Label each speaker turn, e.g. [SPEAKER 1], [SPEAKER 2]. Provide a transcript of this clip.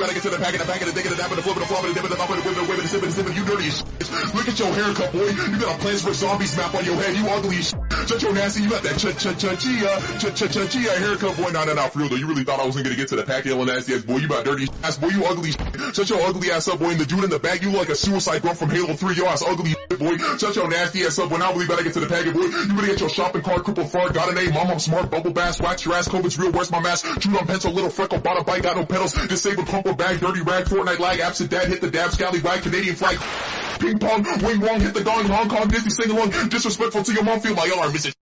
[SPEAKER 1] better get to the pack of the dick of the dap of the flip of the flop of the dip of the bump of the whip of the whip of the sip of the sip of you dirty as shit. Look at your haircut, boy. You got a Plants vs. Zombies map on your head. You ugly as shit. Shut your nasty. You got that chia haircut, boy. Nah, for real though. You really thought I was gonna get to the pack, yelling nasty ass boy. You about dirty ass boy. You ugly shit. Shut your ugly ass up, boy. And the dude in the back, you look like a suicide girl from Halo 3. Your ass ugly shit, boy. Shut your nasty ass up, boy. Now I believe I get to the packet, boy. You better get your shopping cart, crippled fart, got a name, mom, I'm smart, bubble bass, wax your ass, COVID's real, where's my mask? Chewed on pencil, little freckle, bought a bike, got no pedals, disabled, crumple bag, dirty rag, Fortnite lag, absent dad, hit the dab, scallywag, Canadian flag, ping pong, wing wong, hit the gong, Hong Kong, Disney, sing along, disrespectful to your mom, feel my alarm, Mrs.